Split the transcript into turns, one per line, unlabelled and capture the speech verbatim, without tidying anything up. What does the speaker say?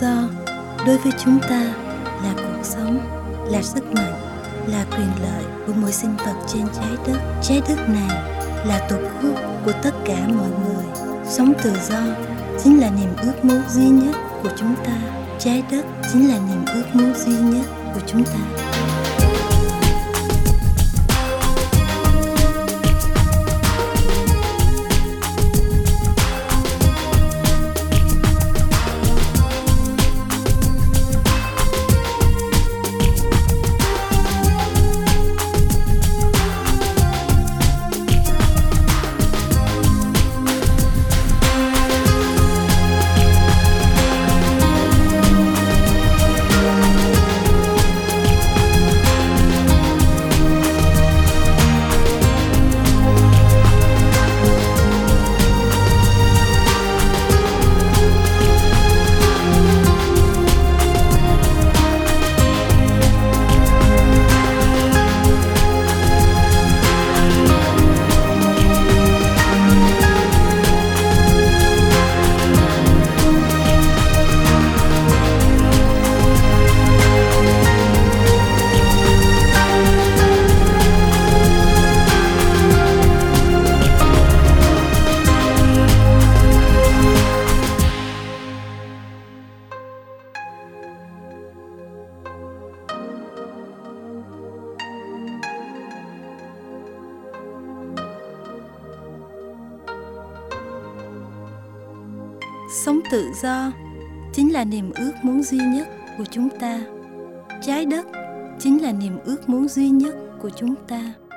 do đối với chúng ta là cuộc sống, là sức mạnh, là quyền lợi của mỗi sinh vật trên trái đất. Trái đất này là tổ quốc của tất cả mọi người. Sống tự do chính là niềm ước muốn duy nhất của chúng ta. Trái đất chính là niềm ước muốn duy nhất của chúng ta. Sống tự do chính là niềm ước muốn duy nhất của chúng ta. Trái đất chính là niềm ước muốn duy nhất của chúng ta.